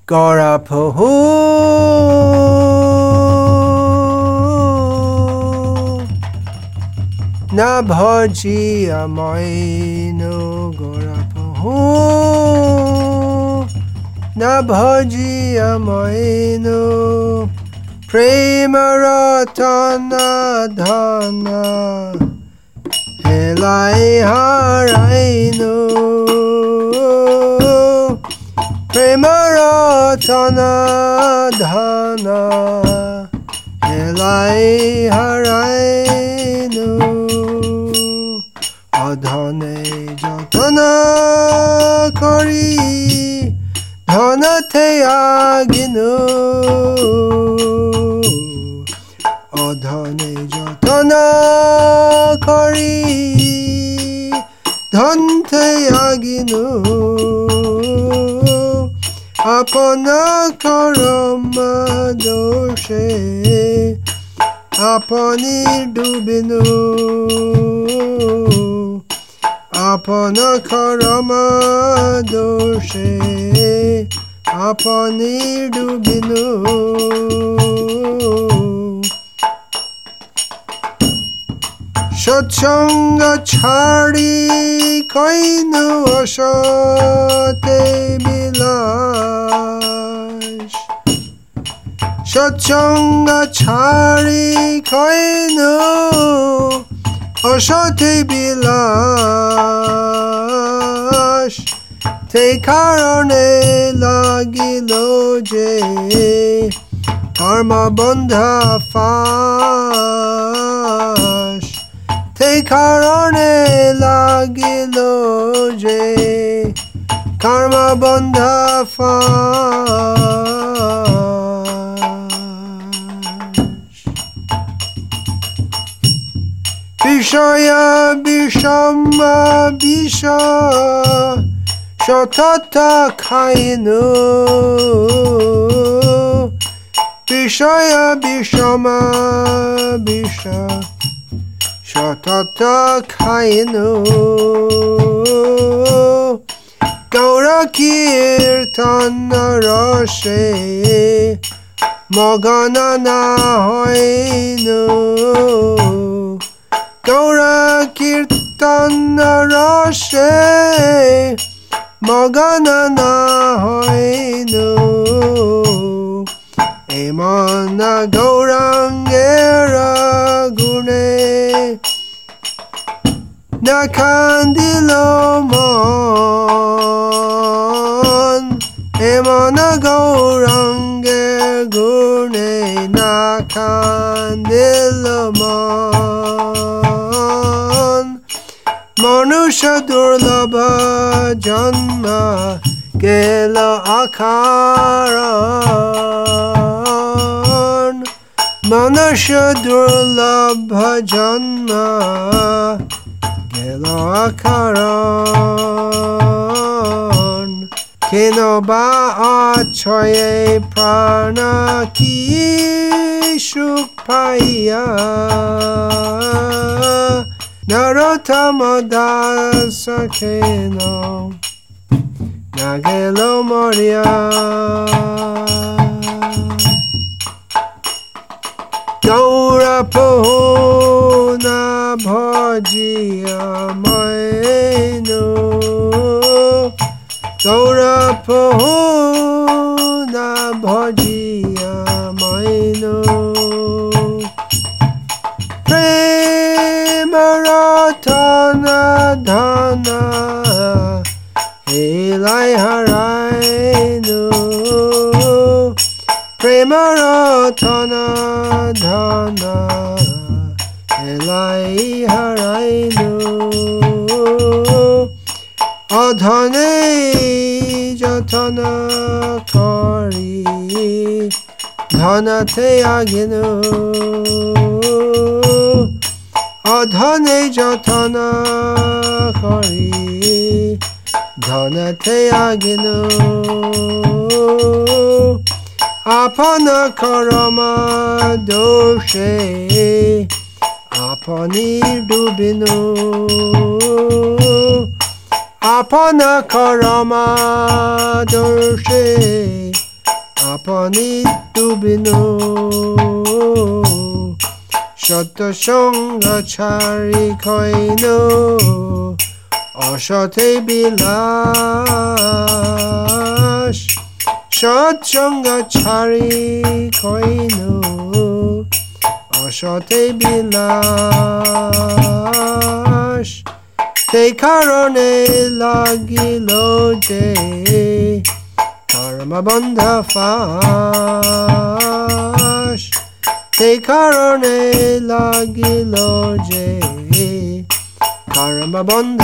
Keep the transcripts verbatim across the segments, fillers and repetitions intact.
Gorapohu Nabhaji Amainu Gorapohu Nabhaji Amainu Premaratana Dhana Helai Harainu Premaratana Dhana Helai Harainu Adhane Jatana Kari Dhana Teyaginu Adhane Jatana Kari Dhana Teyaginu Apana karama doshe Apani dubinu Apana karama doshe Apani dubinu Satsanga chari kainu asate bilash Satsanga chari kainu asate bilash Te karane lagilo je Karma bandha fash Te karane lagilo je Karma bandha fash Vishaya vishama visha Shatata kainu Vishaya vishama visha Shatata kainu Gaura kirtana rashe Magana na hoinu Gaura kirtana rashe Magana na hoinu Emana gaurangera gune Nakandilo mon Emana gaurange gune Nakandilo mon Manusha durlabha janma Gela akaran Manusha durlabha janma Gela akaran Kinoba achoye prana ki shukpaya Narottama dasa keno Nagelo moria Gaurapohu Nabhaji Amainu Gaurapohu Nabhaji Amainu Premaratana Dhana Helai Harainu Premaratana Dhana Helai Harainu Adhane Jatana Kari Dhana Teyaginu Adhane Jatana Kari Dhana Teyaginu Apana karama doshe Apani dubinu Apana karama doshe আপনি ডুবিনো সত্যসঙ্গ ছাড়ি খৈনো অসতে বিলাস সৎসঙ্গ ছাড়ি খৈনো অসতে বিলাস সেই কারণে লাগিল যে কর্মবন্ধ ফাঁস সেই কারণে লাগিল যে কর্মবন্ধ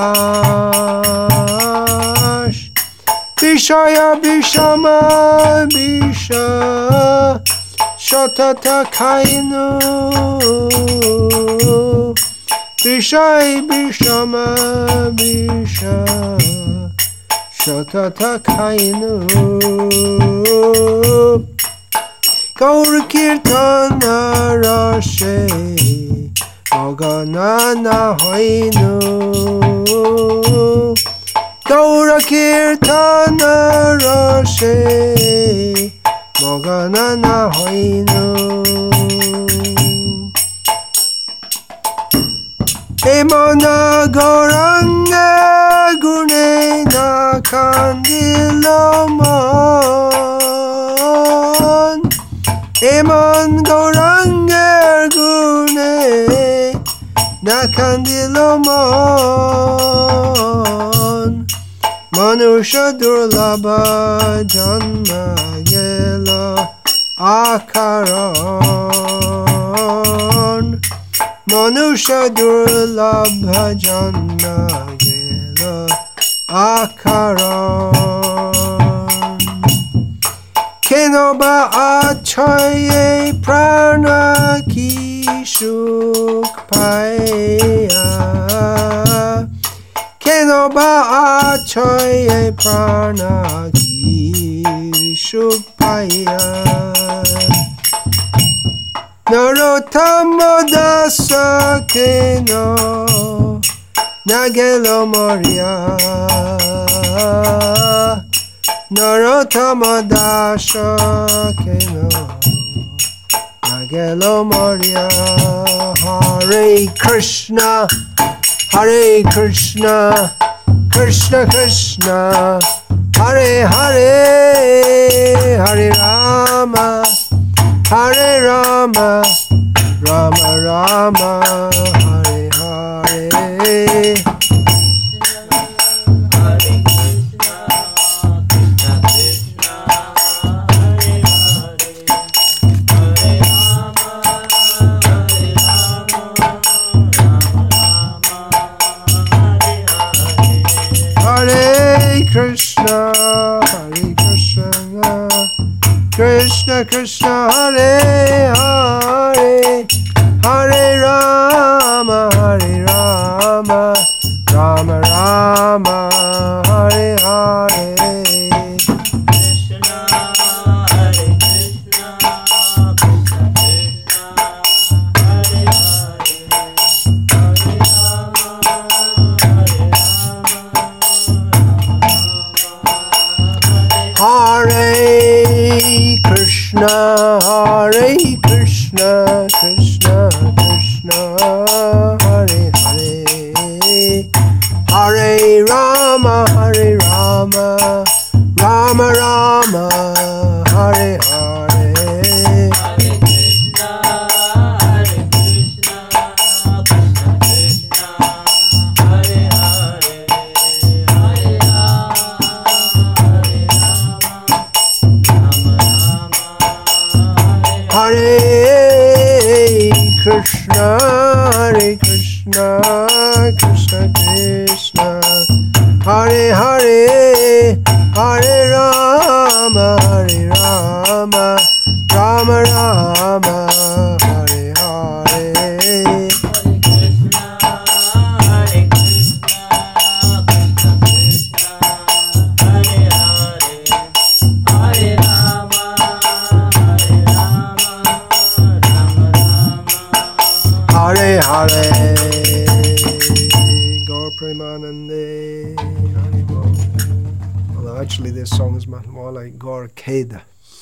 ফাঁস বিষয় বিষম বিষ সতত খাইনু বিষয় বিষম বিষ সতত খাইনু গৌর কীর্তন রসে মগন না হইনু গৌর কীর্তন রসে মগন না হইনু এ মন গৌরাঙ্গ গুণে না কান্দিল মন এ মন গৌরাঙ্গের গুণে না কান্দিল মন মনুষ্য দুর্লভ জন্ম গেল আকারণ মনুষ্য দুর্লভ জন্ম গেল আকারণ কেন বা আছয়ে প্রাণ কি সুখ পাইয়া কেন বা আছয়ে প্রাণ কি সুখ পাইয়া নরোত্তম দাস কেন না গেল মরিয়া নরোত্তম দাস কেন না গেল মরিয়া হরে কৃষ্ণ হরে Krishna Krishna Krishna Hare Hare Hare Ram Hare Rama, Rama Rama, Hare Hare. Hare Krishna, Krishna Krishna, Hare Hare. Hare Rama, Hare Rama, Rama Rama, Hare Hare. Hare Krishna, Hare Krishna. Krishna Krishna Hare Hare Hare Rama Hare Rama Rama Rama Hare Hare Krishna Hare Krishna Krishna Krishna Hare Hare Hare Rama Hare Rama Hare Krishna Hare Krishna Krishna Krishna Hare Hare Hare Rama Hare Rama Rama Rama Hare Hare Hare Krishna Hare Krishna Krishna Krishna Hare Hare Hare Rama Hare Rama Hare Krishna Hare Krishna Krishna Krishna Hare Hare Hare Rama Hare Rama Rama Rama Hare Hare Krishna Hare Krishna Krishna Krishna Hare Hare Hare Rama Hare Rama Rama Rama Hare Hare Gaur Premanande Hari Bol. Although actually this song is more like Gaur Kheda.